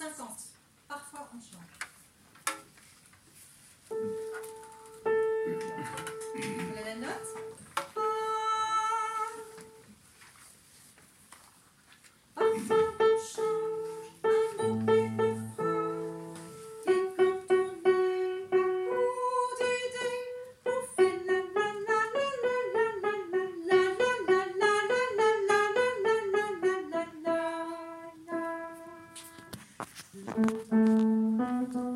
50. Parfois on change. Vous voulez la note? Parfois on change un bouquet de fleurs. Et quand on est à court d'idées, on fait la la la la la la la la la la la la la la la la la.